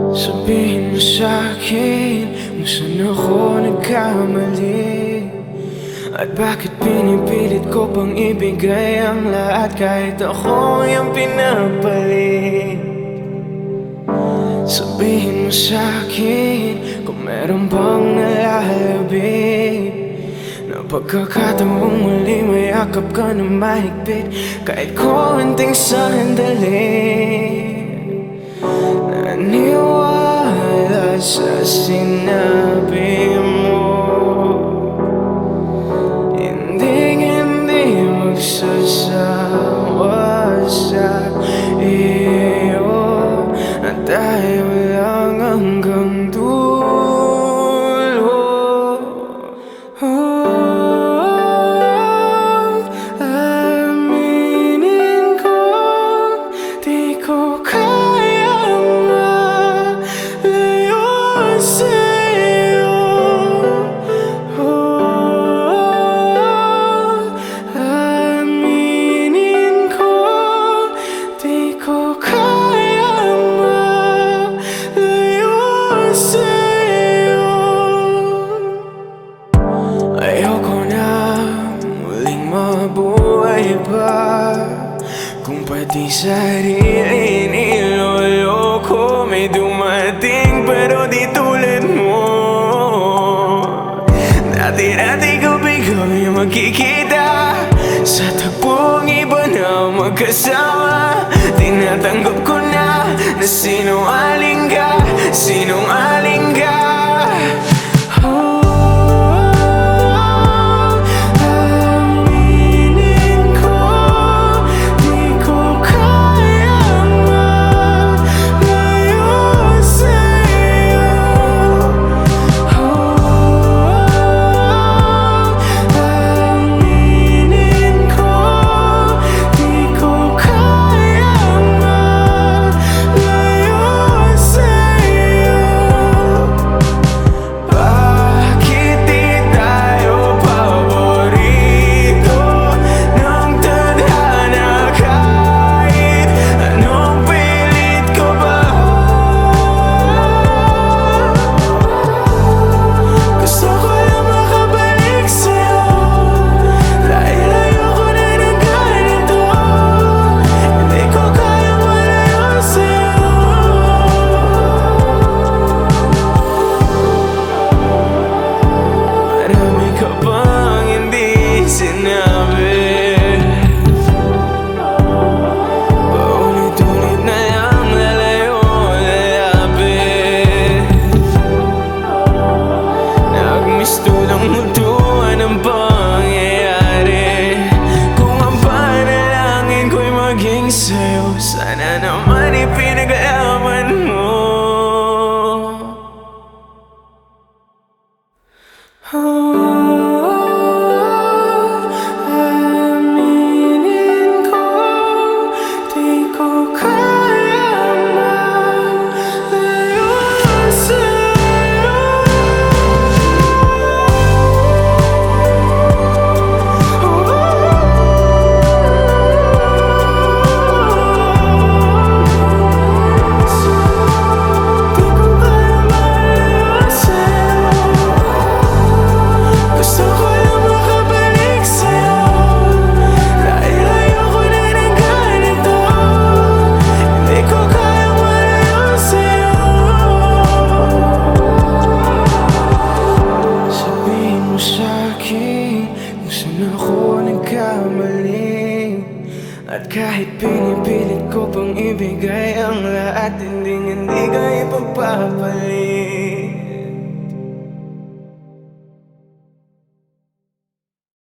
Sabihin mo sa'kin kung saan ako nagkamali, at bakit pinipilit ko pang ibigay ang lahat kahit ako yung pinapalit. Sabihin mo sa'kin kung meron bang nalalabi na pagkakataong muli mayakap ka na mahigpit, kahit konting sandali. Naniwala sa sinabi mo, hindi magsasawa sa iyo, na tayo lang hanggang dulo. Aminin ko, di ko kayang malayo sa'yo. Aminin ko, di ko kayang malayo sa'yo. Ayoko na muling mabuhay pa kung pati sarili niloloko. May dumating pero di tulad mo. Dati-dati gabi-gabi magkikita sa tagpong iba na magkasama. Tinatanggap ko na sinungaling ka, sinungaling ka. Sa'yo, sana naman ipinag-alaman mo. Aminin ko, di ko kayang malayo sa'yo. At kahit pinipilit ko pang ibigay ang lahat, hindi ka ipagpapalit.